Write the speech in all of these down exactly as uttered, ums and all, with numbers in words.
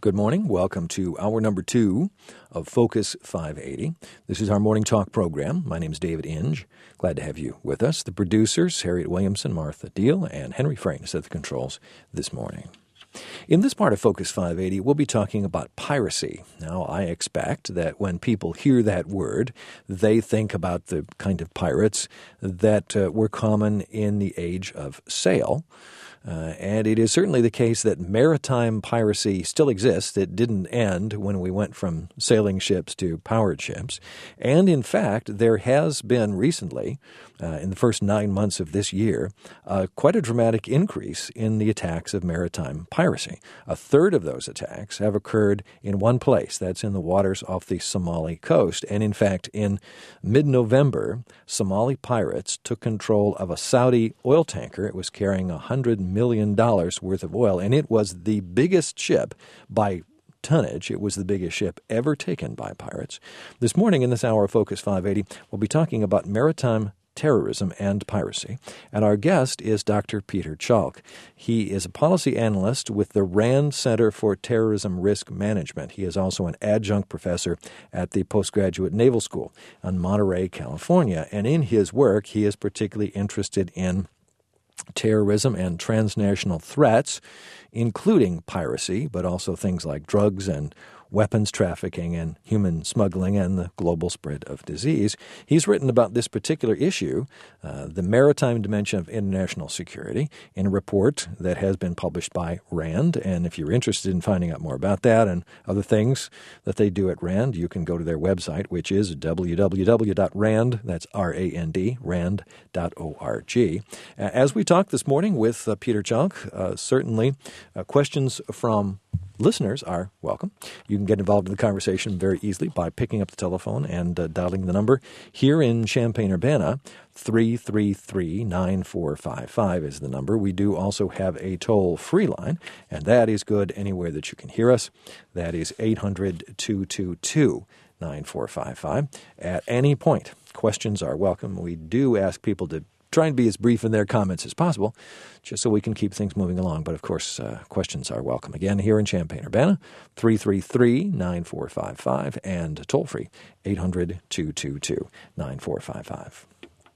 Good morning. Welcome to hour number two of Focus five eighty. This is our morning talk program. My name is David Inge. Glad to have you with us. The producers, Harriet Williamson, Martha Deal, and Henry Frayne is at the controls this morning. In this part of Focus five eighty, we'll be talking about piracy. Now, I expect that when people hear that word, they think about the kind of pirates that uh, were common in the age of sail. Uh, and it is certainly the case that maritime piracy still exists. It didn't end when we went from sailing ships to powered ships. And in fact, there has been recently, uh, in the first nine months of this year, uh, quite a dramatic increase in the attacks of maritime piracy. A third of those attacks have occurred in one place. That's in the waters off the Somali coast. And in fact, in mid-November, Somali pirates took control of a Saudi oil tanker. It was carrying one hundred million dollars worth of oil, and it was the biggest ship by tonnage. It was the biggest ship ever taken by pirates. This morning in this hour of Focus five eighty, we'll be talking about maritime terrorism and piracy. And our guest is Doctor Peter Chalk. He is a policy analyst with the RAND Center for Terrorism Risk Management. He is also an adjunct professor at the Postgraduate Naval School in Monterey, California. And in his work, he is particularly interested in terrorism and transnational threats, including piracy, but also things like drugs and weapons trafficking and human smuggling and the global spread of disease. He's written about this particular issue, uh, the maritime dimension of international security, in a report that has been published by RAND. And if you're interested in finding out more about that and other things that they do at RAND, you can go to their website, which is w w w dot rand, that's R A N D, rand dot org. Uh, as we talk this morning with uh, Peter Chalk, uh, certainly uh, questions from listeners are welcome. You can get involved in the conversation very easily by picking up the telephone and uh, dialing the number. Here in Champaign-Urbana, three three three, nine four five five is the number. We do also have a toll-free line, and that is good anywhere that you can hear us. That is eight hundred, two two two, nine four five five. At any point, questions are welcome. We do ask people to try and be as brief in their comments as possible, just so we can keep things moving along. But, of course, uh, questions are welcome. Again, here in Champaign-Urbana, three three three, nine four five five, and toll-free, eight hundred, two two two, nine four five five.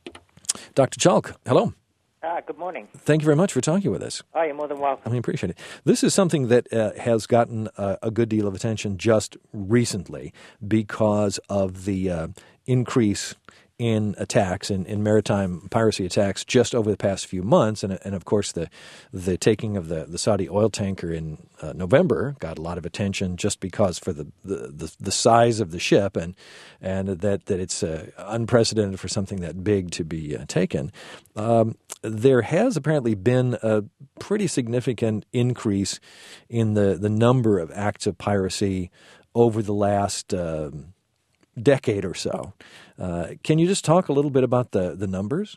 Doctor Chalk, hello. Ah, good morning. Thank you very much for talking with us. Oh, you're more than welcome. I appreciate it. This is something that uh, has gotten uh, a good deal of attention just recently because of the uh, increase in attacks, in, in maritime piracy attacks just over the past few months. And, and of course, the the taking of the, the Saudi oil tanker in uh, November got a lot of attention just because for the, the, the, the size of the ship and and that, that it's uh, unprecedented for something that big to be uh, taken. Um, there has apparently been a pretty significant increase in the, the number of acts of piracy over the last uh, decade or so. Uh, can you just talk a little bit about the, the numbers?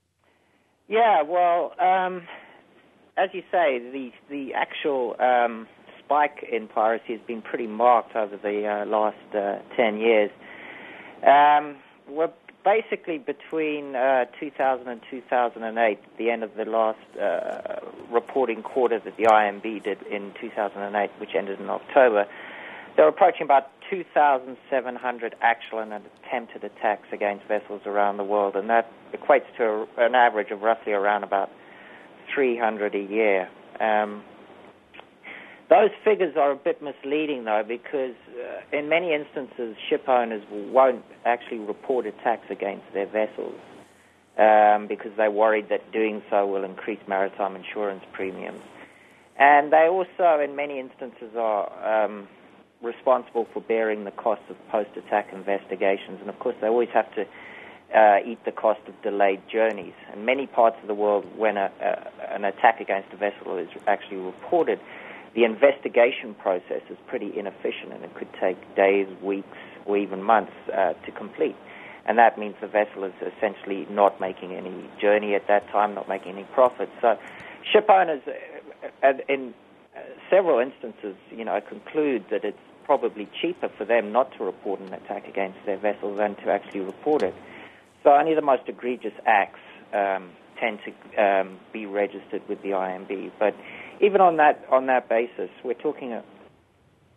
Yeah, well, um, as you say, the the actual um, spike in piracy has been pretty marked over the uh, last uh, ten years. Um, we're basically between uh, two thousand and two thousand eight, the end of the last uh, reporting quarter that the I M B did in two thousand eight, which ended in October. They're approaching about two thousand seven hundred actual and attempted attacks against vessels around the world, and that equates to a, an average of roughly around about three hundred a year. Um, those figures are a bit misleading, though, because uh, in many instances, ship owners won't actually report attacks against their vessels um, because they're worried that doing so will increase maritime insurance premiums. And they also, in many instances, are Um, responsible for bearing the cost of post-attack investigations. And, of course, they always have to uh, eat the cost of delayed journeys. In many parts of the world, when a, a, an attack against a vessel is actually reported, the investigation process is pretty inefficient, and it could take days, weeks, or even months uh, to complete. And that means the vessel is essentially not making any journey at that time, not making any profit. So ship owners, uh, in several instances, you know, conclude that it's probably cheaper for them not to report an attack against their vessel than to actually report it. So only the most egregious acts um, tend to um, be registered with the I M B. But even on that on that basis, we're talking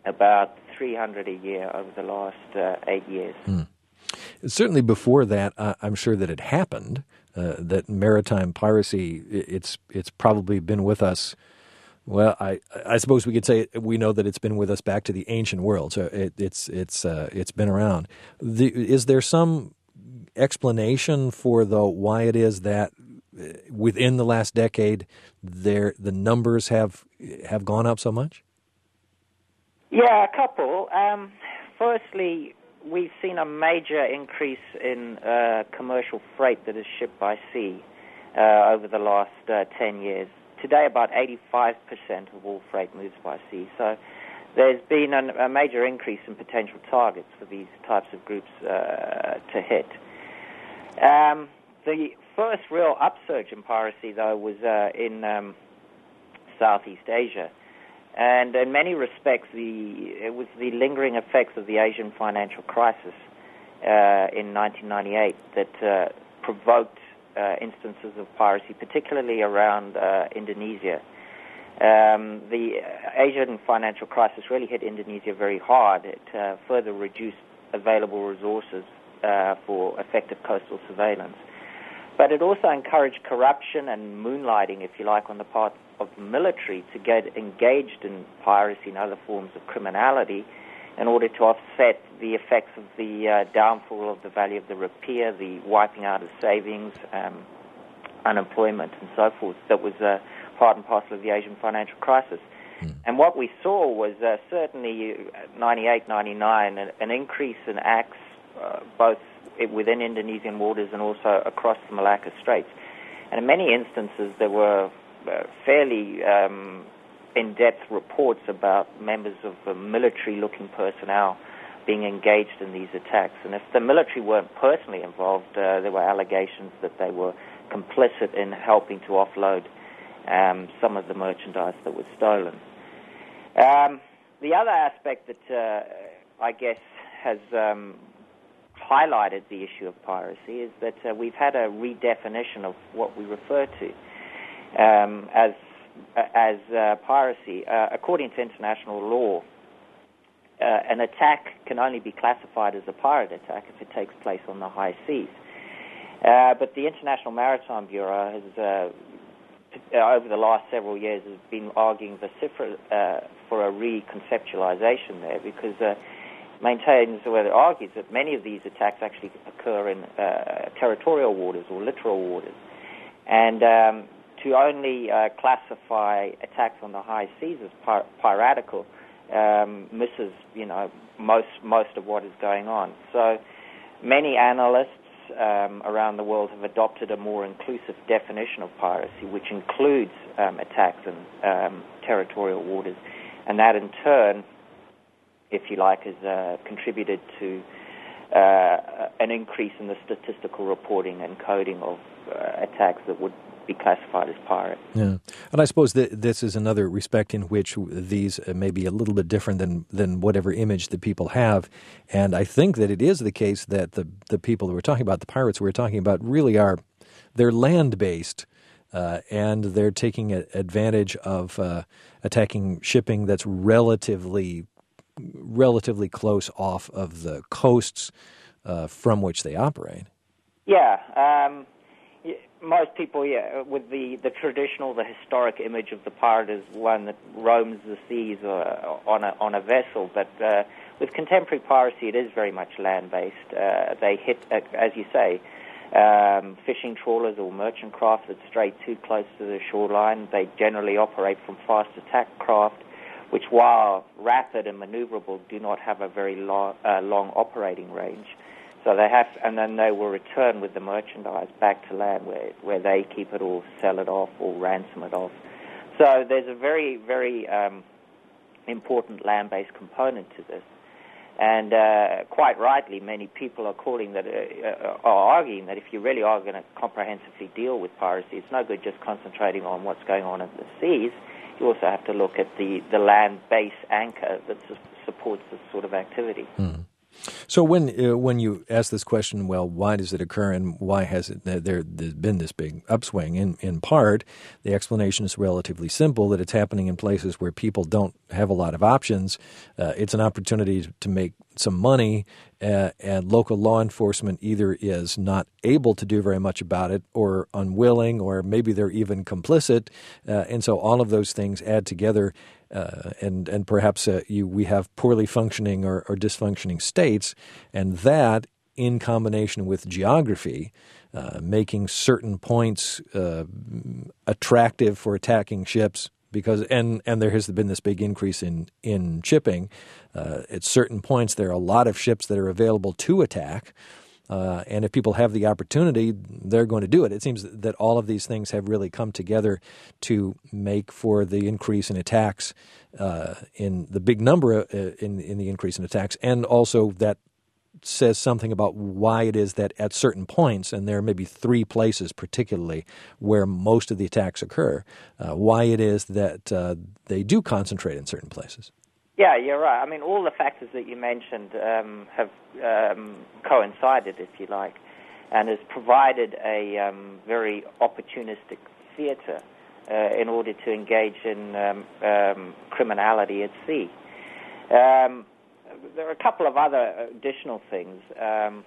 about three hundred a year over the last uh, eight years. Mm. Certainly before that, uh, I'm sure that it happened, uh, that maritime piracy, it's it's probably been with us. Well, I, I suppose we could say we know that it's been with us back to the ancient world, so it, it's it's uh, it's been around. The, is there some explanation for the why it is that within the last decade there the numbers have have gone up so much? Yeah, a couple. Um, firstly, we've seen a major increase in uh, commercial freight that is shipped by sea uh, over the last uh, ten years. Today, about eighty-five percent of all freight moves by sea. So there's been an, a major increase in potential targets for these types of groups uh, to hit. Um, the first real upsurge in piracy, though, was uh, in um, Southeast Asia. And in many respects, the, it was the lingering effects of the Asian financial crisis uh, in nineteen ninety-eight that uh, provoked uh, instances of piracy, particularly around uh, Indonesia. Um, the Asian financial crisis really hit Indonesia very hard. It uh, further reduced available resources uh, for effective coastal surveillance. But it also encouraged corruption and moonlighting, if you like, on the part of the military to get engaged in piracy and other forms of criminality in order to offset the effects of the uh, downfall of the value of the rupiah, the wiping out of savings, um, unemployment, and so forth. That was uh, part and parcel of the Asian financial crisis. Mm. And what we saw was uh, certainly ninety-eight, ninety-nine, an, an increase in acts, uh, both within Indonesian waters and also across the Malacca Straits. And in many instances, there were uh, fairly um, in-depth reports about members of the military-looking personnel being engaged in these attacks. And if the military weren't personally involved, uh, there were allegations that they were complicit in helping to offload um, some of the merchandise that was stolen. Um, the other aspect that uh, I guess has um, highlighted the issue of piracy is that uh, we've had a redefinition of what we refer to um, as as uh, piracy. Uh, according to international law, uh, an attack can only be classified as a pirate attack if it takes place on the high seas. Uh, but the International Maritime Bureau has, uh, over the last several years, has been arguing vocifera- uh, for a reconceptualization there because uh, maintains, or it argues, that many of these attacks actually occur in uh, territorial waters or littoral waters. And um, to only uh, classify attacks on the high seas as pir- piratical um, misses, you know, most most of what is going on. So many analysts um, around the world have adopted a more inclusive definition of piracy, which includes um, attacks in um, territorial waters, and that in turn, if you like, has uh, contributed to uh, an increase in the statistical reporting and coding of uh, attacks that would be classified as pirate. Yeah, and I suppose that this is another respect in which these may be a little bit different than, than whatever image that people have. And I think that it is the case that the the people that we're talking about, the pirates we're talking about, really are, they're land-based. Uh, and they're taking a, advantage of uh, attacking shipping that's relatively relatively close off of the coasts uh, from which they operate. Yeah, um, most people, yeah, with the, the traditional, the historic image of the pirate as one that roams the seas or, on a on a vessel. But uh, with contemporary piracy, it is very much land-based. Uh, they hit, uh, as you say, um, fishing trawlers or merchant craft that stray too close to the shoreline. They generally operate from fast attack craft, which, while rapid and maneuverable, do not have a very long, uh, long operating range. So they have, and then they will return with the merchandise back to land, where where they keep it or sell it off or ransom it off. So there's a very, very um, important land-based component to this, and uh, quite rightly, many people are calling that, uh, are arguing that if you really are going to comprehensively deal with piracy, it's no good just concentrating on what's going on in the seas. You also have to look at the, the land-based anchor that su- supports this sort of activity. Hmm. So when uh, when you ask this question, well, why does it occur and why has it there there's been this big upswing? In in part, the explanation is relatively simple: that it's happening in places where people don't have a lot of options. Uh, it's an opportunity to make some money, uh, and local law enforcement either is not able to do very much about it, or unwilling, or maybe they're even complicit, uh, and so all of those things add together. Uh, and and perhaps uh, you we have poorly functioning or, or dysfunctioning states, and that in combination with geography, uh, making certain points uh, attractive for attacking ships. Because and, and there has been this big increase in in shipping. Uh, at certain points, there are a lot of ships that are available to attack. Uh, and if people have the opportunity, they're going to do it. It seems that all of these things have really come together to make for the increase in attacks, uh, in the big number uh, in in the increase in attacks, and also that says something about why it is that at certain points, and there are maybe three places particularly where most of the attacks occur, uh, why it is that uh, they do concentrate in certain places. Yeah, you're right. I mean, all the factors that you mentioned um, have um, coincided, if you like, and has provided a um, very opportunistic theater uh, in order to engage in um, um, criminality at sea. Um, there are a couple of other additional things. Um,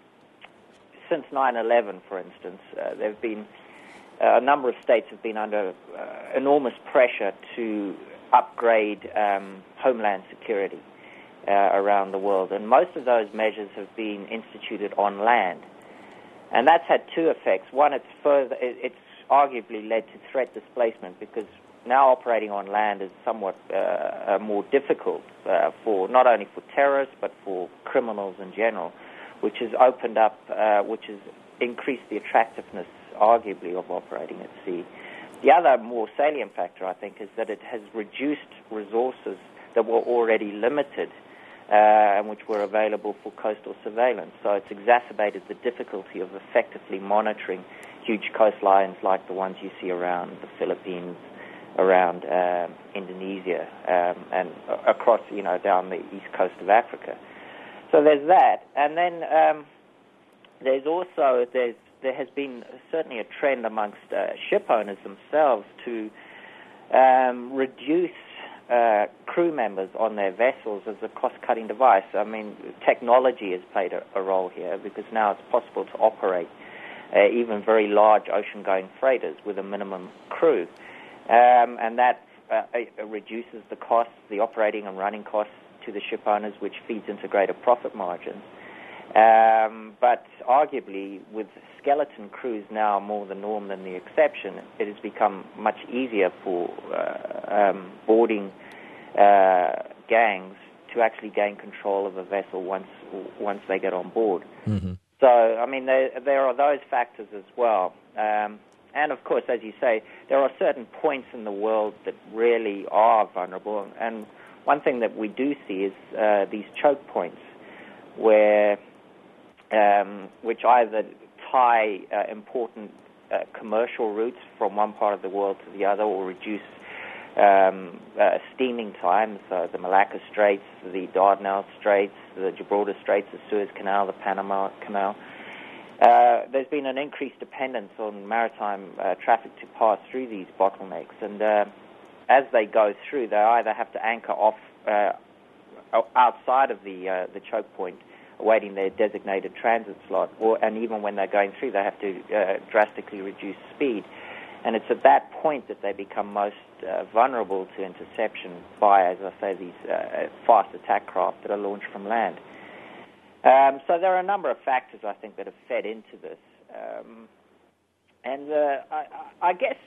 since nine eleven, for instance, uh, there have been uh, a number of states have been under uh, enormous pressure to upgrade um, homeland security uh, around the world, and most of those measures have been instituted on land, and that's had two effects. One, it's further, it's arguably led to threat displacement, because now operating on land is somewhat uh, more difficult uh, for not only for terrorists but for criminals in general, which has opened up, uh, which has increased the attractiveness, arguably, of operating at sea. The other more salient factor, I think, is that it has reduced resources that were already limited uh, and which were available for coastal surveillance. So it's exacerbated the difficulty of effectively monitoring huge coastlines like the ones you see around the Philippines, around uh, Indonesia, um, and across, you know, down the east coast of Africa. So there's that. And then um, there's also, there's there has been certainly a trend amongst uh, ship owners themselves to um, reduce uh, crew members on their vessels as a cost-cutting device. I mean, technology has played a, a role here, because now it's possible to operate uh, even very large ocean-going freighters with a minimum crew. Um, and that uh, reduces the costs, the operating and running costs to the ship owners, which feeds into greater profit margins. Um, but arguably, with skeleton crews now more the norm than the exception, it has become much easier for uh, um, boarding uh, gangs to actually gain control of a vessel once once they get on board. Mm-hmm. So, I mean, there, there are those factors as well. Um, and, of course, as you say, there are certain points in the world that really are vulnerable. And one thing that we do see is uh, these choke points, where um, which either tie uh, important uh, commercial routes from one part of the world to the other, or reduce um, uh, steaming times, so the Malacca Straits, the Dardanelles Straits, the Gibraltar Straits, the Suez Canal, the Panama Canal. Uh, there's been an increased dependence on maritime uh, traffic to pass through these bottlenecks, and uh, as they go through, they either have to anchor off uh, outside of the uh, the choke point, awaiting their designated transit slot, or and even when they're going through, they have to uh, drastically reduce speed. And it's at that point that they become most uh, vulnerable to interception by, as I say, these uh, fast attack craft that are launched from land. Um, so there are a number of factors, I think, that have fed into this. Um, and uh, I, I guess,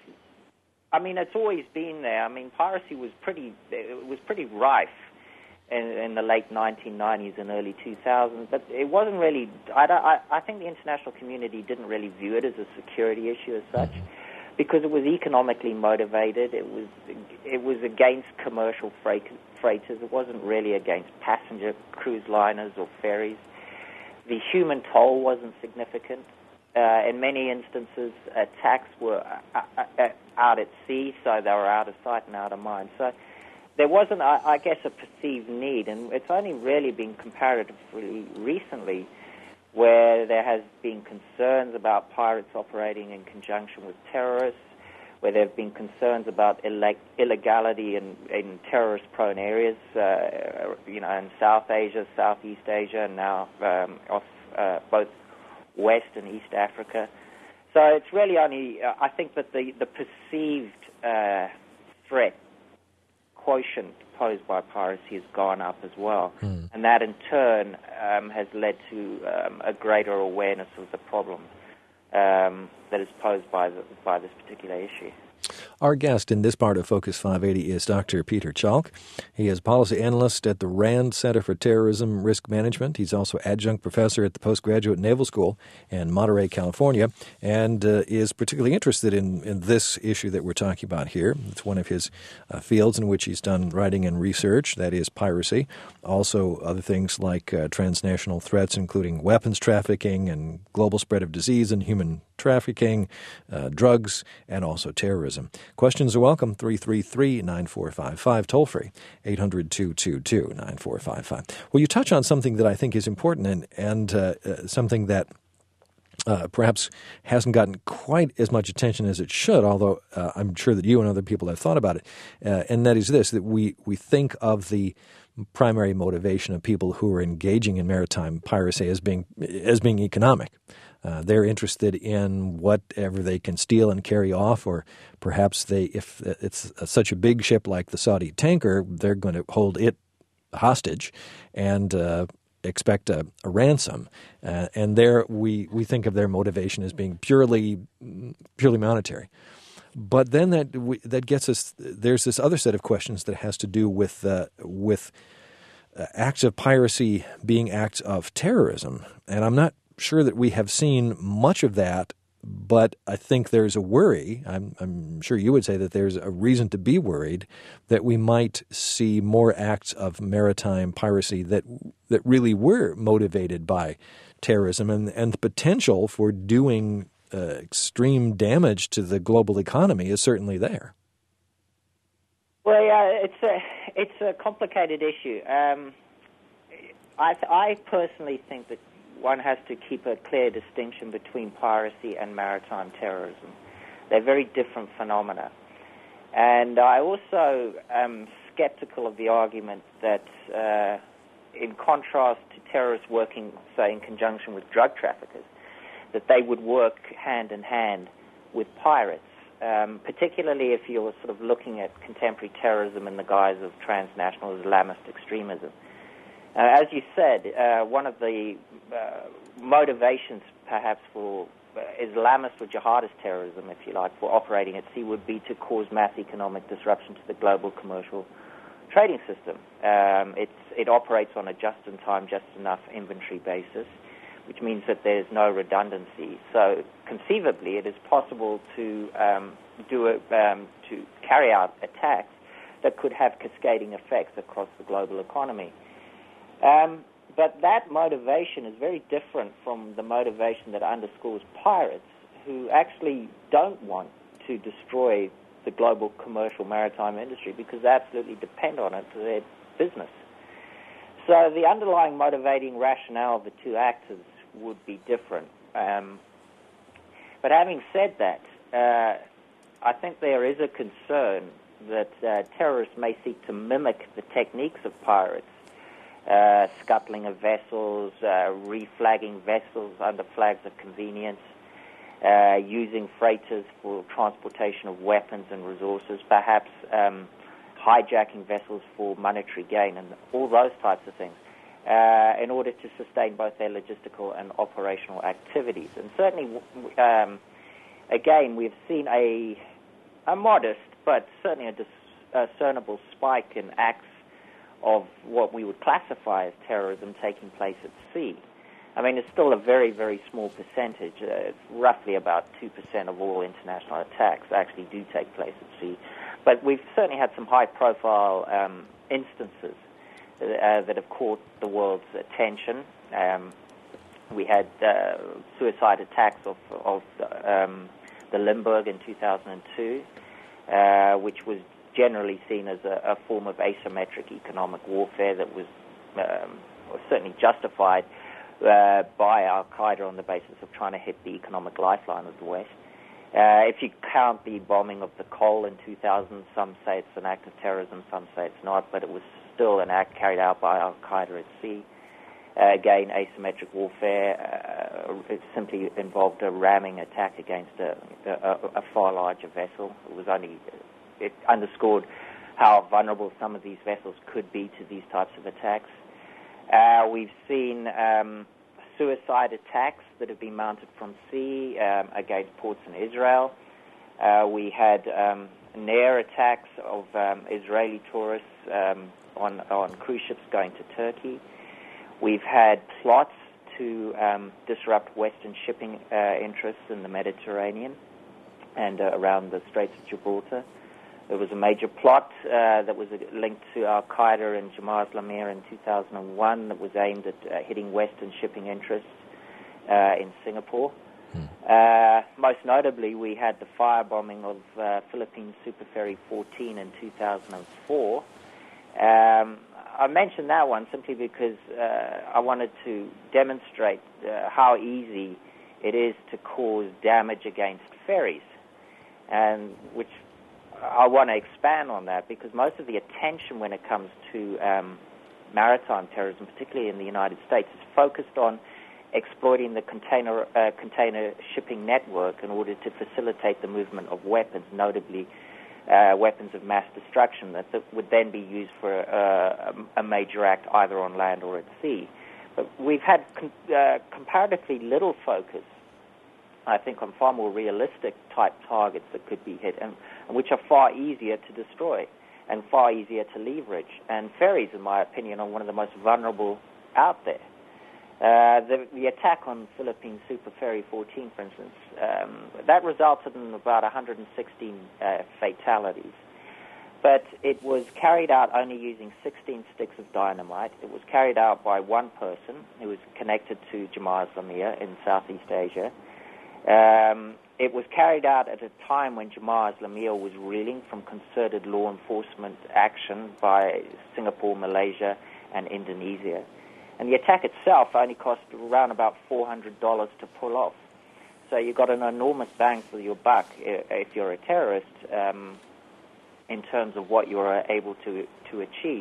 I mean, it's always been there. I mean, piracy was pretty, it was pretty rife in, in the late nineteen nineties and early two thousands, but it wasn't really, I, I, I think the international community didn't really view it as a security issue as such, because it was economically motivated. It was it was against commercial freight, freighters. It wasn't really against passenger cruise liners or ferries. The human toll wasn't significant. Uh, in many instances, attacks were uh, uh, out at sea, so they were out of sight and out of mind. So there wasn't, I, I guess, a perceived need, and it's only really been comparatively recently where there has been concerns about pirates operating in conjunction with terrorists, where there have been concerns about illeg- illegality in, in terrorist-prone areas, uh, you know, in South Asia, Southeast Asia, and now um, off uh, both West and East Africa. So it's really only, uh, I think that the, the perceived uh, threat quotient posed by piracy has gone up as well. Mm. And that in turn um, has led to um, a greater awareness of the problem um, that is posed by, the, by this particular issue. Our guest in this part of Focus five eighty is Doctor Peter Chalk. He is policy analyst at the RAND Center for Terrorism Risk Management. He's also adjunct professor at the Postgraduate Naval School in Monterey, California, and uh, is particularly interested in, in this issue that we're talking about here. It's one of his uh, fields in which he's done writing and research, that is piracy. Also other things like uh, transnational threats, including weapons trafficking and global spread of disease and human trafficking, uh, drugs, and also terrorism. Questions are welcome, three three three, nine four five five, toll-free, eight hundred, two two two, nine four five five. Well, you touch on something that I think is important and, and uh, uh, something that uh, perhaps hasn't gotten quite as much attention as it should, although uh, I'm sure that you and other people have thought about it, uh, and that is this, that we, we think of the primary motivation of people who are engaging in maritime piracy as being as being economic. Uh, they're interested in whatever they can steal and carry off, or perhaps they, if it's such a big ship like the Saudi tanker, they're going to hold it hostage and uh, expect a, a ransom. Uh, and there, we, we think of their motivation as being purely purely monetary. But then that we, that gets us. There's this other set of questions that has to do with uh, with uh, acts of piracy being acts of terrorism, and I'm not sure that we have seen much of that, but I think there's a worry. I'm, I'm sure you would say that there's a reason to be worried that we might see more acts of maritime piracy that that really were motivated by terrorism, and, and the potential for doing uh, extreme damage to the global economy is certainly there. Well, yeah, it's a it's a complicated issue. Um, I I personally think that one has to keep a clear distinction between piracy and maritime terrorism. They're very different phenomena. And I also am skeptical of the argument that, uh, in contrast to terrorists working, say, in conjunction with drug traffickers, that they would work hand in hand with pirates, um, particularly if you're sort of looking at contemporary terrorism in the guise of transnational Islamist extremism. Uh, as you said, uh, one of the uh, motivations perhaps for uh, Islamist or jihadist terrorism, if you like, for operating at sea would be to cause mass economic disruption to the global commercial trading system. Um, it's, it operates on a just-in-time, just-enough inventory basis, which means that there's no redundancy. So conceivably, it is possible to um, do a, um, to carry out attacks that could have cascading effects across the global economy. Um, but that motivation is very different from the motivation that underscores pirates, who actually don't want to destroy the global commercial maritime industry because they absolutely depend on it for their business. So the underlying motivating rationale of the two actors would be different. Um, but having said that, uh, I think there is a concern that uh, terrorists may seek to mimic the techniques of pirates, Uh, scuttling of vessels, uh, reflagging vessels under flags of convenience, uh, using freighters for transportation of weapons and resources, perhaps um, hijacking vessels for monetary gain, and all those types of things, uh, in order to sustain both their logistical and operational activities. And certainly, um, again, we've seen a, a modest, but certainly a discernible spike in acts of what we would classify as terrorism taking place at sea. I mean, it's still a very, very small percentage. Uh, it's roughly about two percent of all international attacks actually do take place at sea. But we've certainly had some high-profile um, instances uh, that have caught the world's attention. Um, we had uh, suicide attacks of, of um, the Limburg in two thousand two, uh, which was generally seen as a, a form of asymmetric economic warfare that was um, certainly justified uh, by al-Qaeda on the basis of trying to hit the economic lifeline of the West. Uh, if you count the bombing of the Col in two thousand, some say it's an act of terrorism, some say it's not, but it was still an act carried out by al-Qaeda at sea. Uh, again, asymmetric warfare, uh, it simply involved a ramming attack against a, a, a far larger vessel. It was only, it underscored how vulnerable some of these vessels could be to these types of attacks. Uh, we've seen um, suicide attacks that have been mounted from sea um, against ports in Israel. Uh, we had um, near attacks of um, Israeli tourists um, on, on cruise ships going to Turkey. We've had plots to um, disrupt Western shipping uh, interests in the Mediterranean and uh, around the Straits of Gibraltar. There was a major plot uh, that was linked to al-Qaeda and Jemaah Islamiyah in two thousand one that was aimed at uh, hitting Western shipping interests uh, in Singapore. Hmm. Uh, most notably, we had the firebombing of uh, Philippine Superferry fourteen in two thousand four. Um, I mentioned that one simply because uh, I wanted to demonstrate uh, how easy it is to cause damage against ferries, and which I want to expand on that because most of the attention when it comes to um, maritime terrorism, particularly in the United States, is focused on exploiting the container uh, container shipping network in order to facilitate the movement of weapons, notably Uh, weapons of mass destruction that, that would then be used for uh, a major act either on land or at sea. But we've had com- uh, comparatively little focus, I think, on far more realistic type targets that could be hit and, and which are far easier to destroy and far easier to leverage. And ferries, in my opinion, are one of the most vulnerable out there. Uh, the, the attack on Philippine Superferry fourteen, for instance, um, that resulted in about one hundred sixteen uh, fatalities. But it was carried out only using sixteen sticks of dynamite. It was carried out by one person who was connected to Jemaah Islamiyah in Southeast Asia. Um, it was carried out at a time when Jemaah Islamiyah was reeling from concerted law enforcement action by Singapore, Malaysia, and Indonesia. And the attack itself only cost around about four hundred dollars to pull off. So you got an enormous bang for your buck if you're a terrorist um, in terms of what you're able to to achieve.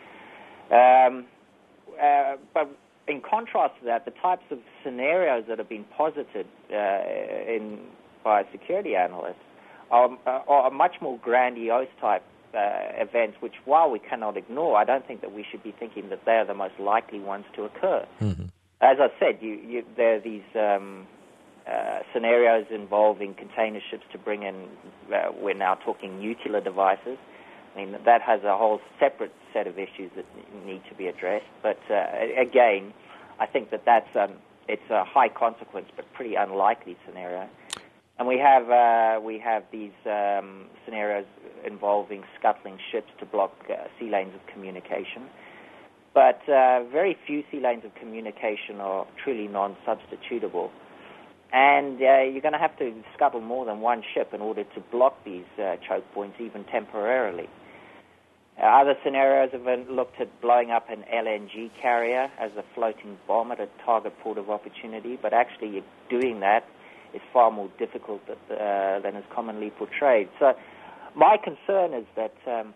Um, uh, but in contrast to that, the types of scenarios that have been posited uh, in by security analysts are, are much more grandiose type Uh, events, which while we cannot ignore, I don't think that we should be thinking that they are the most likely ones to occur. Mm-hmm. As I said, you, you, there are these um, uh, scenarios involving container ships to bring in, uh, we're now talking nuclear devices. I mean, that has a whole separate set of issues that need to be addressed. But uh, again, I think that that's um, it's a high consequence but pretty unlikely scenario. And we have uh, we have these um, scenarios involving scuttling ships to block uh, sea lanes of communication. But uh, very few sea lanes of communication are truly non-substitutable. And uh, you're going to have to scuttle more than one ship in order to block these uh, choke points, even temporarily. Uh, other scenarios have been looked at blowing up an L N G carrier as a floating bomb at a target port of opportunity, but actually doing that is far more difficult that, uh, than is commonly portrayed. So my concern is that um,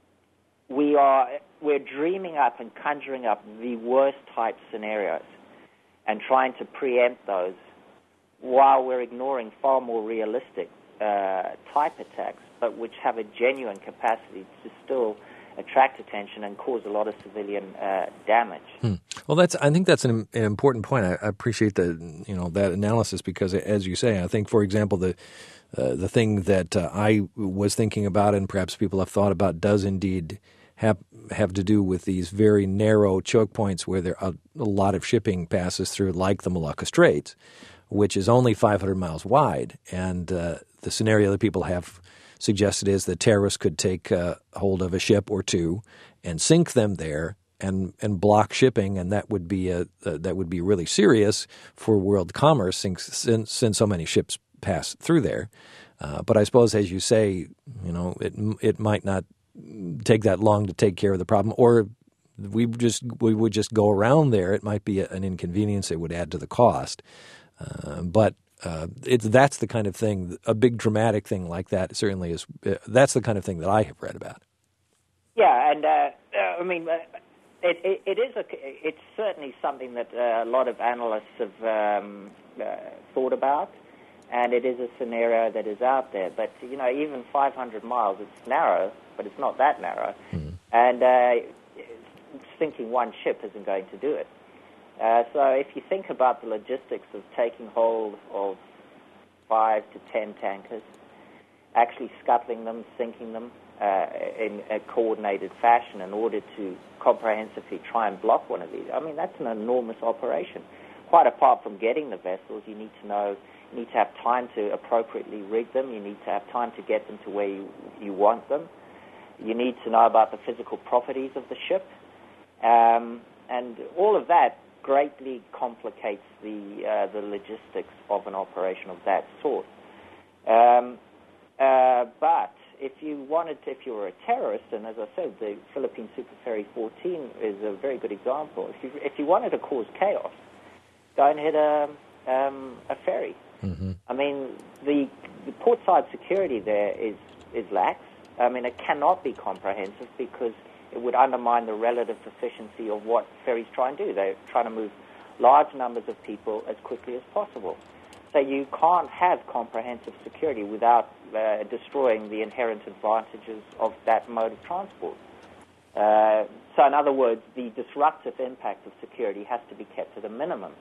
we are, we're dreaming up and conjuring up the worst type scenarios and trying to preempt those while we're ignoring far more realistic uh, type attacks, but which have a genuine capacity to still attract attention and cause a lot of civilian uh, damage. Hmm. Well, that's. I think that's an, an important point. I, I appreciate the you know that analysis because, as you say, I think, for example, the uh, the thing that uh, I was thinking about, and perhaps people have thought about, does indeed have have to do with these very narrow choke points where there are a lot of shipping passes through, like the Malacca Straits, which is only five hundred miles wide, and uh, the scenario that people have suggested is that terrorists could take uh, hold of a ship or two and sink them there and and block shipping, and that would be a uh, that would be really serious for world commerce since since, since so many ships pass through there. Uh, but I suppose, as you say, you know, it it might not take that long to take care of the problem, or we just we would just go around there. It might be an inconvenience. It would add to the cost, uh, but uh, it's that's the kind of thing. A big dramatic thing like that certainly is. Uh, that's the kind of thing that I have read about. Yeah, and uh, uh, I mean, uh, it, it, it is a it's certainly something that uh, a lot of analysts have um, uh, thought about. And it is a scenario that is out there. But, you know, even five hundred miles, it's narrow, but it's not that narrow. Mm. And uh, sinking one ship isn't going to do it. Uh, so if you think about the logistics of taking hold of five to ten tankers, actually scuttling them, sinking them uh, in a coordinated fashion in order to comprehensively try and block one of these, I mean, that's an enormous operation. Quite apart from getting the vessels, you need to know You need to have time to appropriately rig them. You need to have time to get them to where you, you want them. You need to know about the physical properties of the ship. Um, and all of that greatly complicates the uh, the logistics of an operation of that sort. Um, uh, but if you wanted to, if you were a terrorist, and as I said, the Philippine Super Ferry fourteen is a very good example. If you, if you wanted to cause chaos, go and hit a, um, a ferry. Mm-hmm. I mean, the, the portside security there is, is lax. I mean, it cannot be comprehensive because it would undermine the relative efficiency of what ferries try and do. They're trying to move large numbers of people as quickly as possible. So you can't have comprehensive security without uh, destroying the inherent advantages of that mode of transport. Uh, so in other words, the disruptive impact of security has to be kept at a minimum.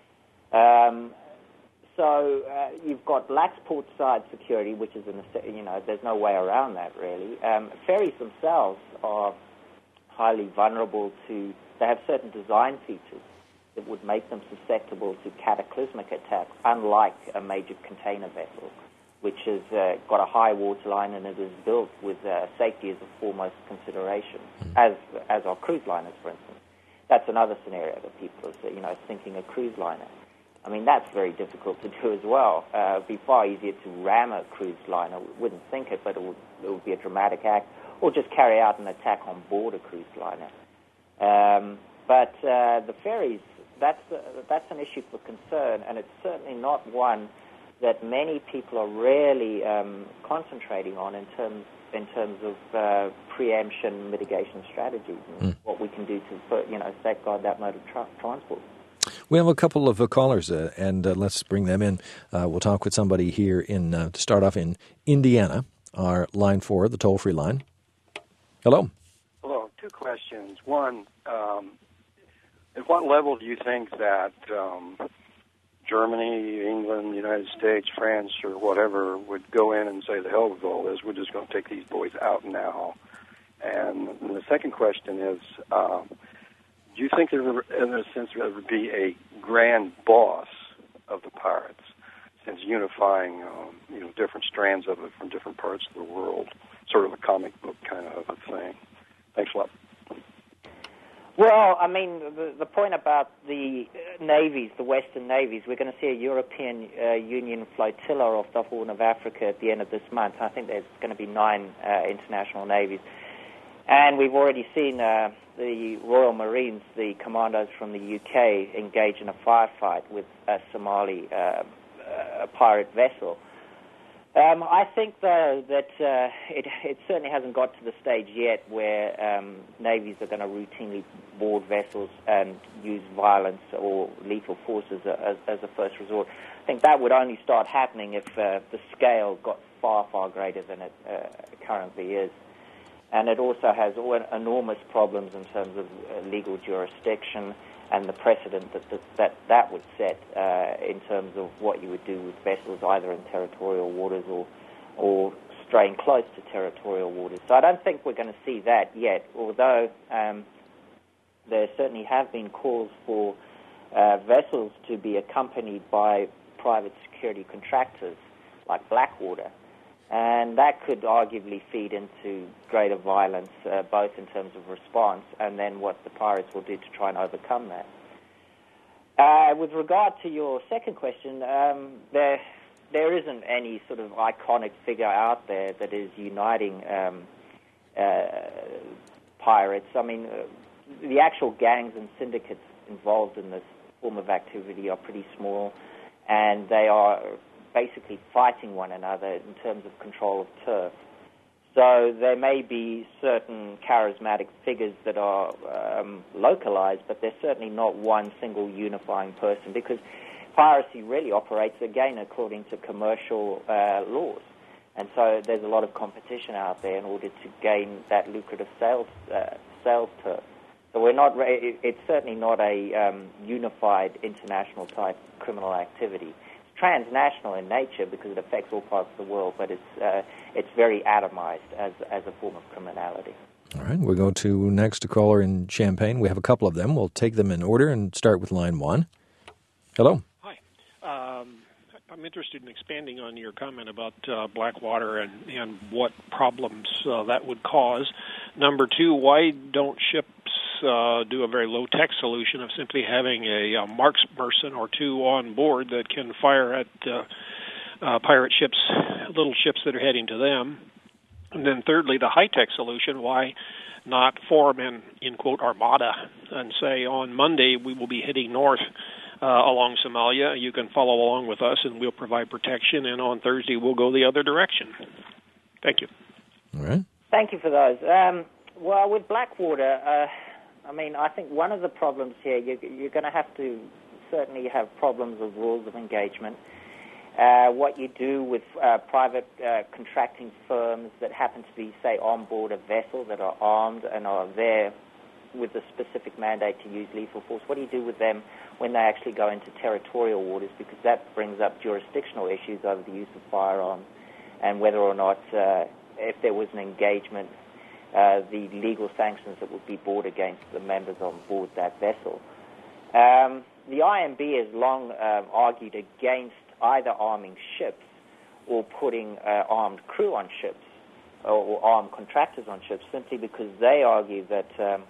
Um, So uh, you've got lax portside security, which is, in a, you know, there's no way around that really. Um, ferries themselves are highly vulnerable to, they have certain design features that would make them susceptible to cataclysmic attacks, unlike a major container vessel, which has uh, got a high waterline and it is built with uh, safety as a foremost consideration, as as are cruise liners, for instance. That's another scenario that people are, you know, sinking a cruise liner. I mean, that's very difficult to do as well. Uh, it would be far easier to ram a cruise liner. We wouldn't think it, but it would, it would be a dramatic act, or just carry out an attack on board a cruise liner. Um, but uh, the ferries, that's, uh, that's an issue for concern, and it's certainly not one that many people are really um, concentrating on in terms in terms of uh, preemption mitigation strategies and mm. what we can do to, you know, safeguard that mode of tra- transport. We have a couple of uh, callers, uh, and uh, let's bring them in. Uh, we'll talk with somebody here in, uh, to start off in Indiana, our line four, the toll-free line. Hello. Hello. Two questions. One, um, at what level do you think that um, Germany, England, United States, France, or whatever would go in and say, the hell with all this, we're just going to take these boys out now? And the second question is, um, do you think there would, in a sense, there would be a grand boss of the pirates, since unifying, um, you know, different strands of it from different parts of the world, sort of a comic book kind of a thing? Thanks a lot. Well, I mean, the, the point about the navies, the Western navies, we're going to see a European uh, Union flotilla off the Horn of Africa at the end of this month. I think there's going to be nine uh, international navies. And we've already seen uh, the Royal Marines, the commandos from the U K, engage in a firefight with a Somali uh, uh, pirate vessel. Um, I think, though, that uh, it, it certainly hasn't got to the stage yet where um, navies are going to routinely board vessels and use violence or lethal forces as, as a first resort. I think that would only start happening if uh, the scale got far, far greater than it uh, currently is. And it also has enormous problems in terms of uh, legal jurisdiction and the precedent that that, that, that would set uh, in terms of what you would do with vessels either in territorial waters or or straying close to territorial waters. So I don't think we're going to see that yet, although um, there certainly have been calls for uh, vessels to be accompanied by private security contractors like Blackwater. And that could arguably feed into greater violence, uh, both in terms of response and then what the pirates will do to try and overcome that. Uh, with regard to your second question, um, there, there isn't any sort of iconic figure out there that is uniting um, uh, pirates. I mean, uh, the actual gangs and syndicates involved in this form of activity are pretty small, and they are basically fighting one another in terms of control of turf. So there may be certain charismatic figures that are um, localized, but there's certainly not one single unifying person, because piracy really operates, again, according to commercial uh, laws. And so there's a lot of competition out there in order to gain that lucrative sales uh, sales turf. So we're not. Re- it's certainly not a um, unified international type criminal activity. It's transnational in nature because it affects all parts of the world, but it's uh, it's very atomized as as a form of criminality. All right, we'll go to next a caller in Champaign. We have a couple of them. We'll take them in order and start with line one. Hello. Um, I'm interested in expanding on your comment about uh, Blackwater and, and what problems uh, that would cause. Number two, why don't ships uh, do a very low-tech solution of simply having a, a marksperson or two on board that can fire at uh, uh, pirate ships, little ships that are heading to them? And then thirdly, the high-tech solution, why not form an, in quote, armada and say on Monday we will be heading north Uh, along Somalia. You can follow along with us, and we'll provide protection. And on Thursday, we'll go the other direction. Thank you. All right. Thank you for those. Um, well, with Blackwater, uh, I mean, I think one of the problems here, you're, you're going to have to certainly have problems of rules of engagement. Uh, what you do with uh, private uh, contracting firms that happen to be, say, on board a vessel that are armed and are there with a specific mandate to use lethal force. What do you do with them when they actually go into territorial waters? Because that brings up jurisdictional issues over the use of firearms and whether or not, uh, if there was an engagement, uh, the legal sanctions that would be brought against the members on board that vessel. Um, the I M B has long um, argued against either arming ships or putting uh, armed crew on ships or, or armed contractors on ships, simply because they argue that um,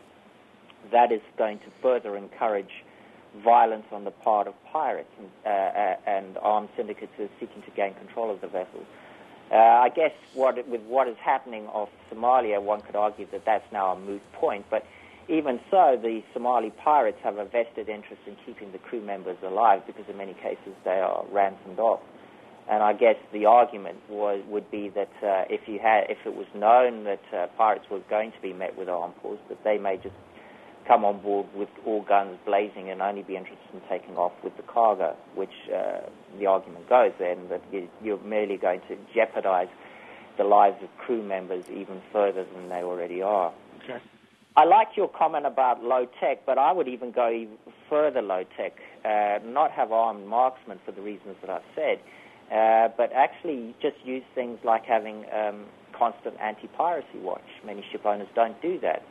that is going to further encourage violence on the part of pirates and, uh, and armed syndicates who are seeking to gain control of the vessels. Uh, I guess what, with what is happening off Somalia, one could argue that that's now a moot point, but even so, the Somali pirates have a vested interest in keeping the crew members alive because in many cases they are ransomed off. And I guess the argument was, would be that uh, if you had, if it was known that uh, pirates were going to be met with armed force, that they may just come on board with all guns blazing and only be interested in taking off with the cargo, which uh, the argument goes then that you're merely going to jeopardize the lives of crew members even further than they already are. Okay. I like your comment about low-tech, but I would even go even further low-tech, uh, not have armed marksmen for the reasons that I've said, uh, but actually just use things like having um, constant anti-piracy watch. Many ship owners don't do that.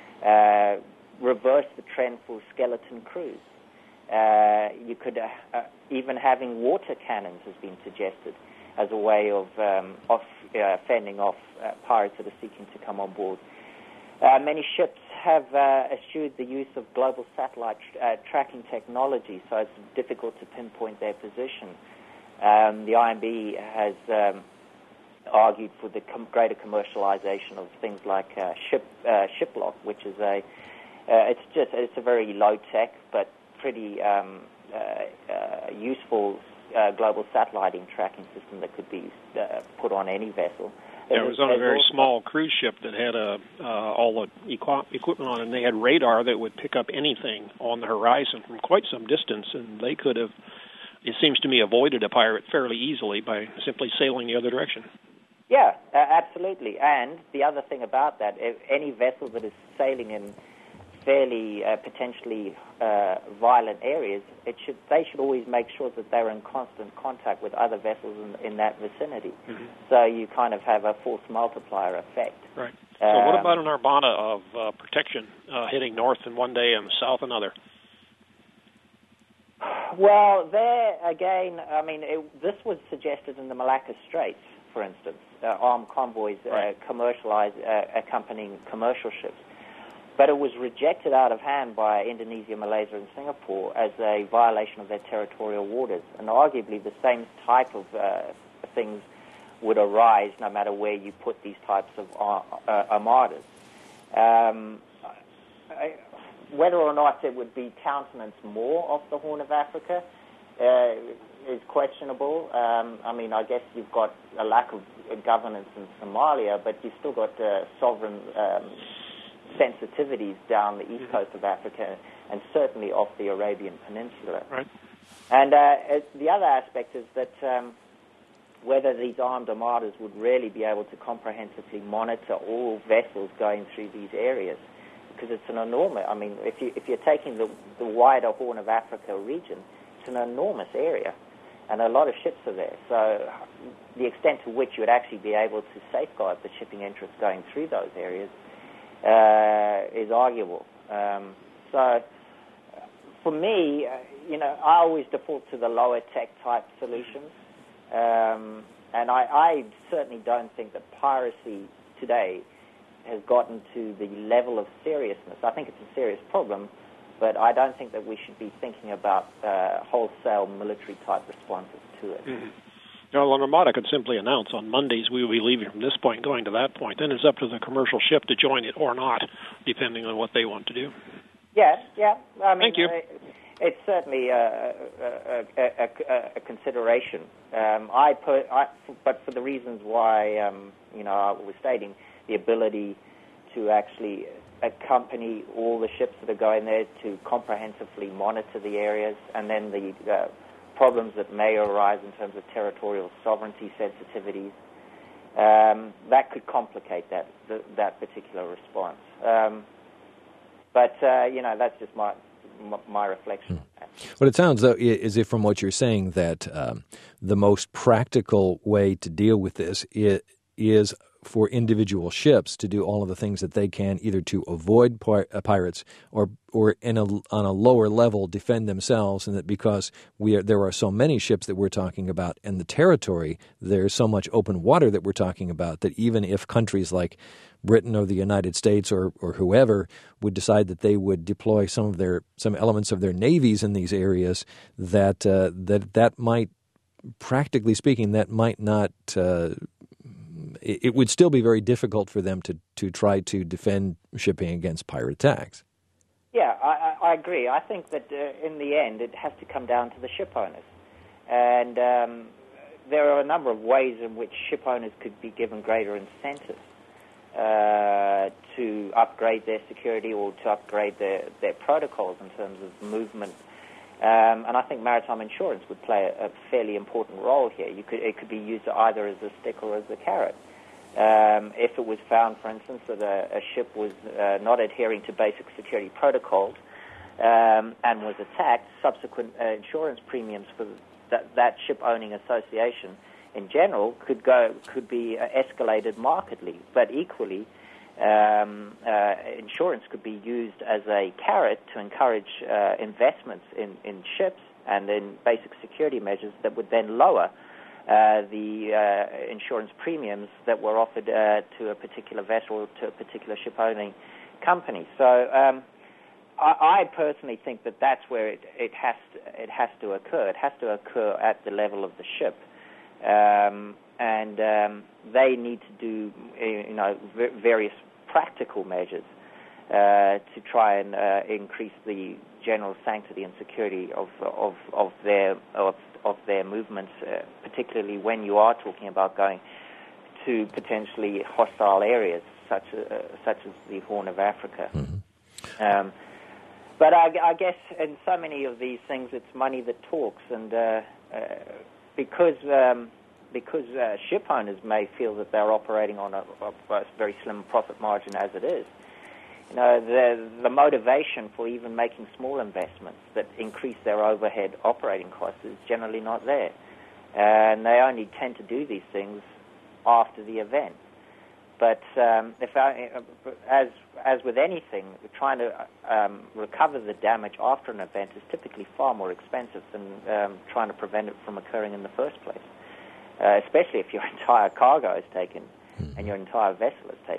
Uh, reverse the trend for skeleton crews. Uh, you could uh, uh, even having water cannons has been suggested as a way of um, off, uh, fending off uh, pirates that are seeking to come on board. Uh, many ships have uh, eschewed the use of global satellite uh, tracking technology, so it's difficult to pinpoint their position. Um, the I M B has um, argued for the com- greater commercialization of things like uh, ship uh, shiplock, which is a Uh, it's just it's a very low-tech but pretty um, uh, uh, useful uh, global satelliting tracking system that could be uh, put on any vessel. Yeah, it was on a very small cruise ship that had a, uh, all the equi- equipment on it, and they had radar that would pick up anything on the horizon from quite some distance, and they could have, it seems to me, avoided a pirate fairly easily by simply sailing the other direction. Yeah, uh, absolutely. And the other thing about that, if any vessel that is sailing in fairly uh, potentially uh, violent areas, it should they should always make sure that they're in constant contact with other vessels in, in that vicinity. Mm-hmm. So you kind of have a force multiplier effect. Right. So um, what about an armada of uh, protection uh, heading north in one day and south another? Well, there again, I mean, it, this was suggested in the Malacca Straits, for instance, uh, armed convoys uh, right. commercialize, uh, accompanying commercial ships. but it was rejected out of hand by Indonesia, Malaysia, and Singapore as a violation of their territorial waters. And arguably the same type of uh, things would arise no matter where you put these types of uh, uh, armadas. Um, I, whether or not it would be countenance more of the Horn of Africa uh, is questionable. Um, I mean, I guess you've got a lack of governance in Somalia, but you've still got uh, sovereign um, sensitivities down the east coast of Africa and certainly off the Arabian Peninsula. Right. And uh, the other aspect is that um, whether these armed armadas would really be able to comprehensively monitor all vessels going through these areas, because it's an enormous, I mean, if, you, if you're taking the, the wider Horn of Africa region, it's an enormous area, and a lot of ships are there. So the extent to which you would actually be able to safeguard the shipping interests going through those areas uh, is arguable. Um, so for me, uh, you know, I always default to the lower tech type solutions. Um, and I, I certainly don't think that piracy today has gotten to the level of seriousness. I think it's a serious problem, but I don't think that we should be thinking about uh, wholesale military-type responses to it. Mm-hmm. Now, an armada could simply announce on Mondays we will be leaving from this point, going to that point. Then it's up to the commercial ship to join it or not, depending on what they want to do. Yeah, yeah. I mean, Thank you. Uh, it's certainly a, a, a, a, a consideration. Um, I, put, I, but for the reasons why, um, you know, I was stating, the ability to actually accompany all the ships that are going there, to comprehensively monitor the areas, and then the uh, problems that may arise in terms of territorial sovereignty sensitivities, um, that could complicate that the, that particular response. Um, but, uh, you know, that's just my... my reflection. What it sounds, though, is if from what you're saying that um, the most practical way to deal with this is, is for individual ships to do all of the things that they can, either to avoid pir- uh, pirates or or in a, on a lower level defend themselves, and that because we are, there are so many ships that we're talking about and the territory, there's so much open water that we're talking about, that even if countries like Britain or the United States or, or whoever would decide that they would deploy some of their some elements of their navies in these areas, that uh, that that might, practically speaking, that might not. Uh, it, it would still be very difficult for them to, to try to defend shipping against pirate attacks. Yeah, I, I agree. I think that uh, in the end, it has to come down to the ship owners, and um, there are a number of ways in which ship owners could be given greater incentives Uh, to upgrade their security or to upgrade their, their protocols in terms of movement. Um, and I think maritime insurance would play a, a fairly important role here. You could, it could be used either as a stick or as a carrot. Um, if it was found, for instance, that a, a ship was uh, not adhering to basic security protocols um, and was attacked, subsequent uh, insurance premiums for that, that ship-owning association in general could go could be uh, escalated markedly, but equally um, uh, insurance could be used as a carrot to encourage uh, investments in, in ships and in basic security measures that would then lower uh, the uh, insurance premiums that were offered uh, to a particular vessel or to a particular ship-owning company. So um, I, I personally think that that's where it, it has to, it has to occur. It has to occur at the level of the ship. Um, and um, they need to do, you know, v- various practical measures uh, to try and uh, increase the general sanctity and security of of, of their of, of their movements, uh, particularly when you are talking about going to potentially hostile areas such as, uh, such as the Horn of Africa. Mm-hmm. Um, but I, I guess in so many of these things, it's money that talks, and uh, uh, Because um, because uh, ship owners may feel that they're operating on a, a very slim profit margin as it is, you know, the the motivation for even making small investments that increase their overhead operating costs is generally not there, and they only tend to do these things after the event. But um, if I, as as with anything, trying to um, recover the damage after an event is typically far more expensive than um, trying to prevent it from occurring in the first place. Uh, especially if your entire cargo is taken and your entire vessel is taken.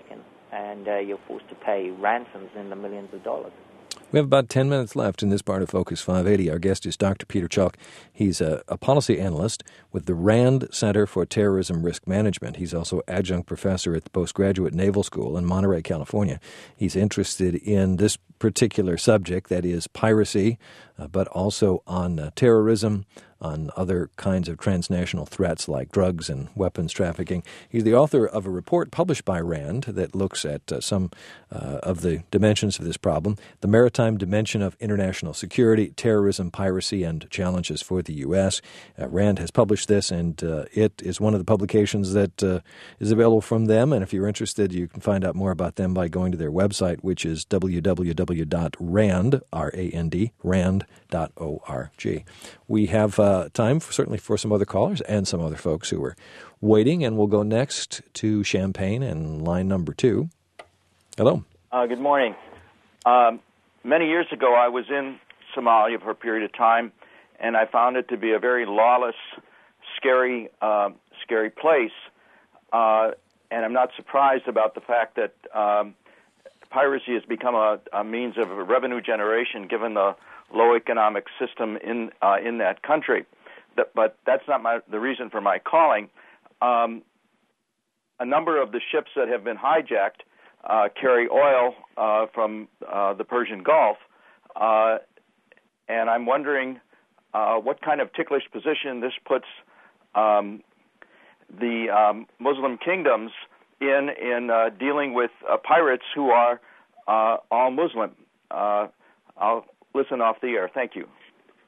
and uh, you're forced to pay ransoms in the millions of dollars. We have about ten minutes left in this part of Focus five eighty. Our guest is Doctor Peter Chalk. He's a, a policy analyst with the RAND Center for Terrorism Risk Management. He's also adjunct professor at the Postgraduate Naval School in Monterey, California. He's interested in this particular subject, that is piracy, uh, but also on uh, terrorism, on other kinds of transnational threats like drugs and weapons trafficking. He's the author of a report published by RAND that looks at uh, some uh, of the dimensions of this problem, the maritime dimension of international security, terrorism, piracy, and challenges for the U S. Uh, RAND has published this, and uh, it is one of the publications that uh, is available from them. And if you're interested, you can find out more about them by going to their website, which is w w w dot rand, R A N D, rand dot org. We have uh, time, for, certainly, for some other callers and some other folks who are waiting, and we'll go next to Champaign and line number two. Hello. Uh, good morning. Um, many years ago, I was in Somalia for a period of time, and I found it to be a very lawless, scary, uh, scary place. Uh, and I'm not surprised about the fact that um, piracy has become a, a means of revenue generation, given the low economic system in uh, in that country. That, but that's not my, the reason for my calling. Um, a number of the ships that have been hijacked uh, carry oil uh, from uh, the Persian Gulf, uh, and I'm wondering uh, what kind of ticklish position this puts um, the um, Muslim kingdoms in in uh, dealing with uh, pirates who are uh, all Muslim. Uh, I'll listen off the air. Thank you.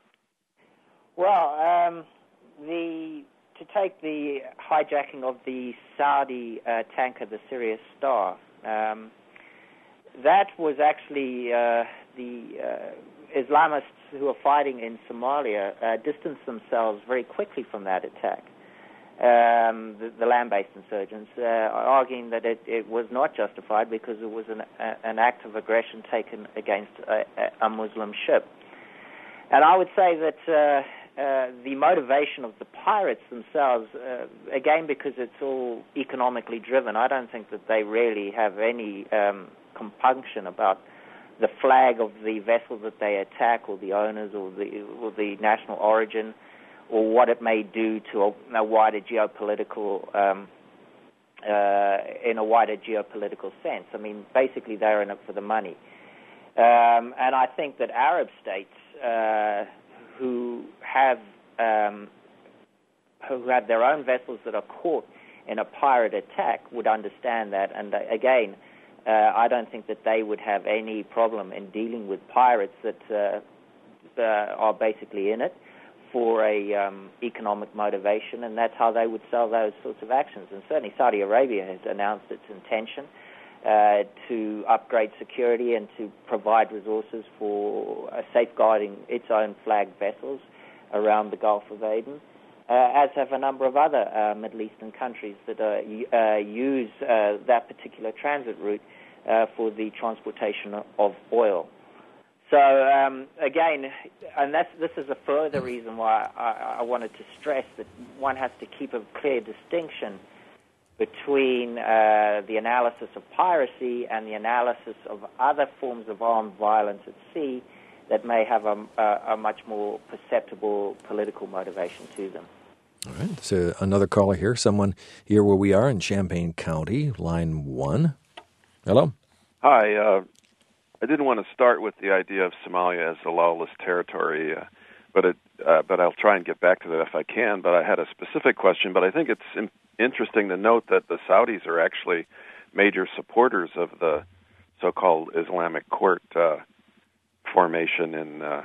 Well, um, the to take the hijacking of the Saudi uh, tanker, the Sirius Star, um, that was actually uh, the uh, Islamists who are fighting in Somalia uh, distanced themselves very quickly from that attack. Um, the, the land-based insurgents, uh, arguing that it, it was not justified because it was an, a, an act of aggression taken against a, a Muslim ship. And I would say that uh, uh, the motivation of the pirates themselves, uh, again, because it's all economically driven, I don't think that they really have any um, compunction about the flag of the vessel that they attack, or the owners, or the, or the national origin, or what it may do to a, a wider geopolitical, um, uh, in a wider geopolitical sense. I mean, basically, they're in it for the money. Um, and I think that Arab states uh, who have um, who have their own vessels that are caught in a pirate attack would understand that. And uh, again, uh, I don't think that they would have any problem in dealing with pirates that uh, uh, are basically in it for a um, economic motivation, and that's how they would sell those sorts of actions. And certainly Saudi Arabia has announced its intention uh, to upgrade security and to provide resources for uh, safeguarding its own flagged vessels around the Gulf of Aden, uh, as have a number of other uh, Middle Eastern countries that uh, uh, use uh, that particular transit route uh, for the transportation of oil. So, um, again, and that's, this is a further reason why I, I wanted to stress that one has to keep a clear distinction between uh, the analysis of piracy and the analysis of other forms of armed violence at sea that may have a, a, a much more perceptible political motivation to them. All right. So another caller here, someone here where we are in Champaign County, line one. Hello. Hi. Uh, I didn't want to start with the idea of Somalia as a lawless territory, uh, but it, uh, but I'll try and get back to that if I can. But I had a specific question, but I think it's in- interesting to note that the Saudis are actually major supporters of the so-called Islamic court uh, formation in uh,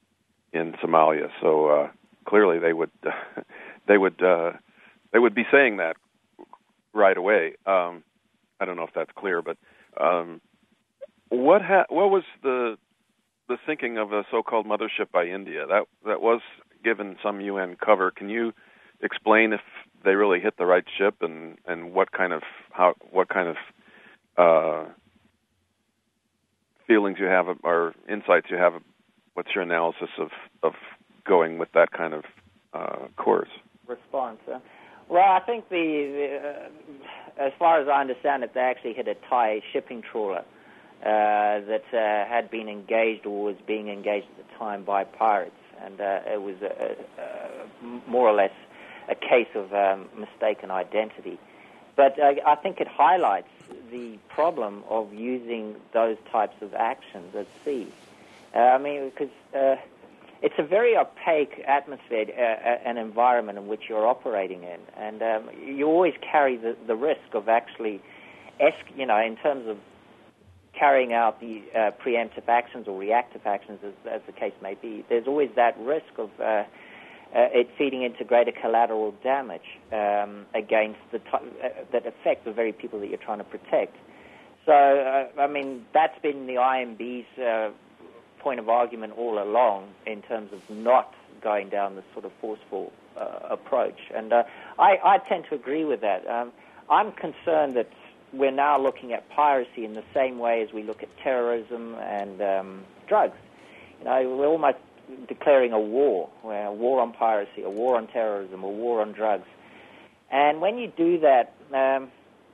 in Somalia. So uh, clearly, they would they would uh, they would be saying that right away. Um, I don't know if that's clear, but. Um, What ha- what was the the thinking of a so-called mothership by India? That that was given some U N cover. Can you explain if they really hit the right ship, and, and what kind of how what kind of uh, feelings you have or insights you have? What's your analysis of, of going with that kind of uh, course? Response. Uh, Well, I think the, the uh, as far as I understand it, they actually hit a Thai shipping trawler uh, that uh, had been engaged or was being engaged at the time by pirates, and uh, it was a, a, a more or less a case of um, mistaken identity. But uh, I think it highlights the problem of using those types of actions at sea. Uh, I mean, because uh, it's a very opaque atmosphere, uh, an environment in which you're operating in, and um, you always carry the, the risk of actually, esc- you know, in terms of carrying out the uh, preemptive actions or reactive actions, as, as the case may be. There's always that risk of uh, uh, it feeding into greater collateral damage um, against the t- uh, that affect the very people that you're trying to protect. So, uh, I mean, that's been the I M B's uh, point of argument all along in terms of not going down this sort of forceful uh, approach. And uh, I, I tend to agree with that. Um, I'm concerned that we're now looking at piracy in the same way as we look at terrorism and um, drugs. You know, we're almost declaring a war, a war on piracy, a war on terrorism, a war on drugs. And when you do that, um,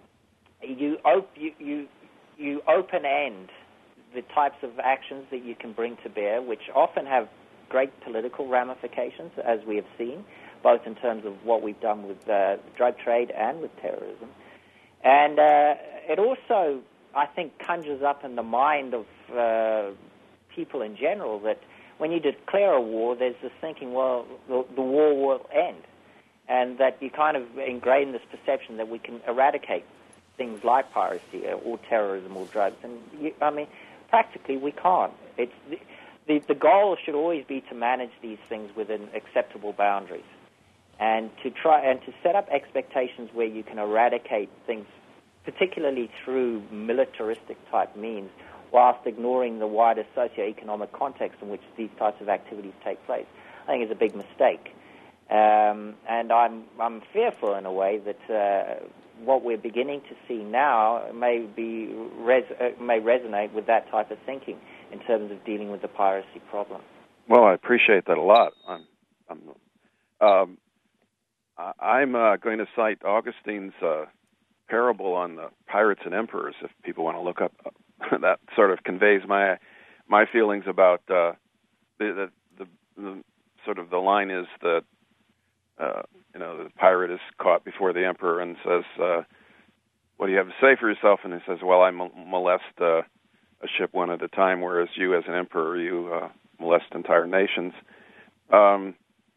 you, op- you, you, you open-end the types of actions that you can bring to bear, which often have great political ramifications, as we have seen, both in terms of what we've done with uh, the drug trade and with terrorism. And uh, it also, I think, conjures up in the mind of uh, people in general that when you declare a war, there's this thinking, well, the, the war will end, and that you kind of ingrain this perception that we can eradicate things like piracy or terrorism or drugs. And, you, I mean, practically we can't. It's the, the, the goal should always be to manage these things within acceptable boundaries, and to try and to set up expectations where you can eradicate things, particularly through militaristic type means, whilst ignoring the wider socioeconomic context in which these types of activities take place, I think is a big mistake. Um, and I'm I'm fearful in a way that uh, what we're beginning to see now may be res- uh, may resonate with that type of thinking in terms of dealing with the piracy problem. Well, I appreciate that a lot. I'm I'm um, I'm uh, going to cite Augustine's uh, parable on the pirates and emperors. If people want to look up, that sort of conveys my my feelings about uh, the, the the sort of the line is that uh, you know the pirate is caught before the emperor and says, uh, "What do you have to say for yourself?" And he says, "Well, I molest uh, a ship one at a time, whereas you, as an emperor, you uh, molest entire nations." Um,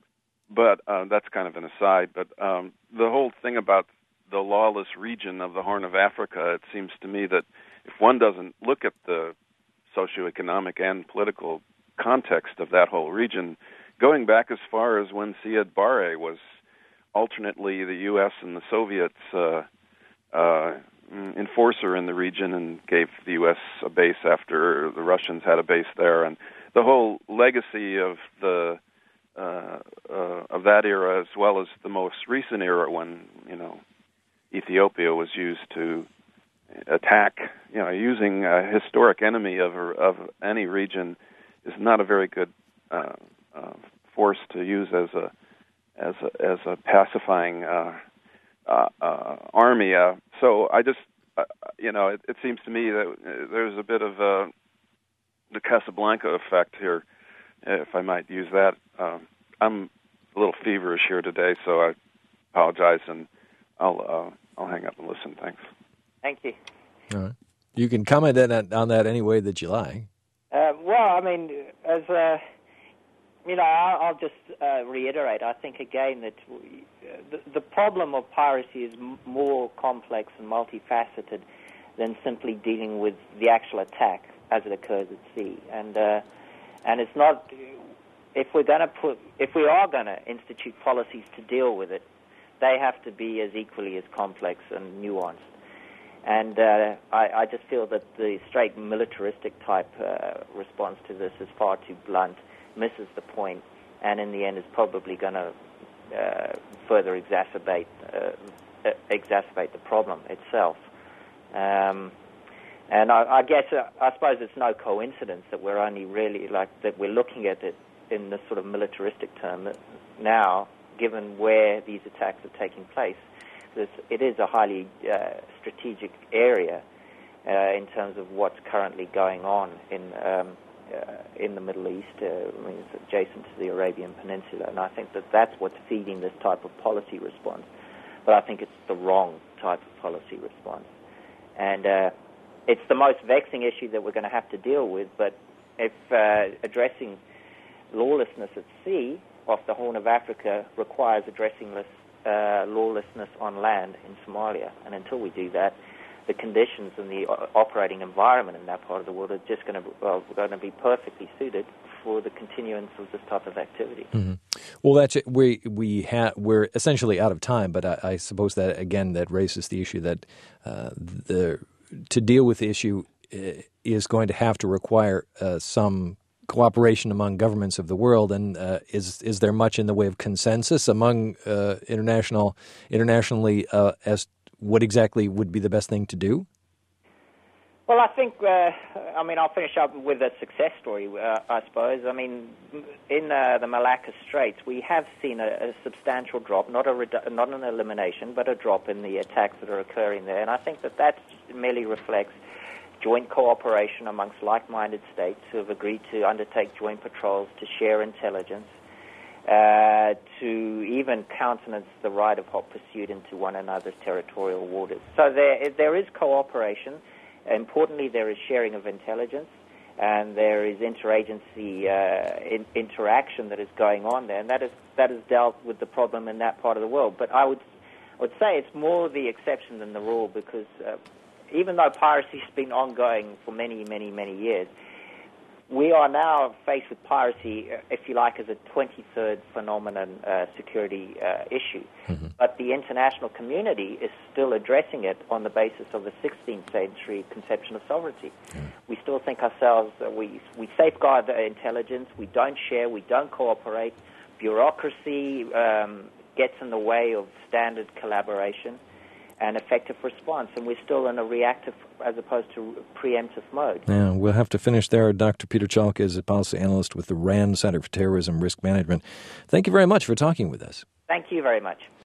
but uh, that's kind of an aside. But um, the whole thing about the lawless region of the Horn of Africa, it seems to me that if one doesn't look at the socioeconomic and political context of that whole region, going back as far as when Siad Barre was alternately the U S and the Soviets uh, uh, enforcer in the region and gave the U S a base after the Russians had a base there, and the whole legacy of the uh, uh, of that era, as well as the most recent era when you know Ethiopia was used to attack, you know, using a historic enemy of of any region is not a very good uh, uh, force to use as a as a as a pacifying uh, uh, uh, army. Uh, so I just, uh, you know, it, it seems to me that there's a bit of uh, the Casablanca effect here, if I might use that. Um, I'm a little feverish here today, so I apologize, and I'll uh, I'll hang up and listen. Thanks. Thank you. All right. You can comment on that, on that any way that you like. Uh, well, I mean, as uh, you know, I'll, I'll just uh, reiterate. I think again that we, uh, the, the problem of piracy is m- more complex and multifaceted than simply dealing with the actual attack as it occurs at sea. And uh, and it's not, if we're going to put, if we are going to institute policies to deal with it, they have to be as equally as complex and nuanced. And uh, I, I just feel that the straight militaristic type uh, response to this is far too blunt, misses the point, and in the end is probably going to uh, further exacerbate uh, exacerbate the problem itself. Um, and I, I guess uh, I suppose it's no coincidence that we're only really like that we're looking at it in this sort of militaristic term now, given where these attacks are taking place. This, it is a highly uh, strategic area uh, in terms of what's currently going on in um, uh, in the Middle East. Uh, I mean, it's adjacent to the Arabian Peninsula, and I think that that's what's feeding this type of policy response. But I think it's the wrong type of policy response. And uh, it's the most vexing issue that we're going to have to deal with, but if uh, addressing lawlessness at sea off the Horn of Africa requires addressing this uh, lawlessness on land in Somalia. And until we do that, the conditions and the operating environment in that part of the world are just going to, well, going to be perfectly suited for the continuance of this type of activity. Mm-hmm. Well, that's it. We we ha- we're essentially out of time, but I, I suppose that again that raises the issue that uh, the to deal with the issue is going to have to require uh, some cooperation among governments of the world, and uh, is is there much in the way of consensus among uh, international internationally uh, as what exactly would be the best thing to do? Well, I think, uh, I mean, I'll finish up with a success story, uh, I suppose. I mean, in uh, the Malacca Straits, we have seen a, a substantial drop, not a redu- not an elimination, but a drop in the attacks that are occurring there. And I think that that merely reflects joint cooperation amongst like-minded states who have agreed to undertake joint patrols to share intelligence, uh, to even countenance the right of hot pursuit into one another's territorial waters. So there, there is cooperation. Importantly, there is sharing of intelligence, and there is interagency uh, in, interaction that is going on there, and that is that has dealt with the problem in that part of the world. But I would I would say it's more the exception than the rule, because uh, even though piracy has been ongoing for many, many, many years, we are now faced with piracy, if you like, as a twenty-third phenomenon uh, security uh, issue. Mm-hmm. But the international community is still addressing it on the basis of the sixteenth century conception of sovereignty. Mm-hmm. We still think ourselves, uh, we, we safeguard the intelligence, we don't share, we don't cooperate. Bureaucracy um, gets in the way of standard collaboration and effective response, and we're still in a reactive as opposed to preemptive mode. Yeah, we'll have to finish there. Doctor Peter Chalk is a policy analyst with the RAND Center for Terrorism Risk Management. Thank you very much for talking with us. Thank you very much.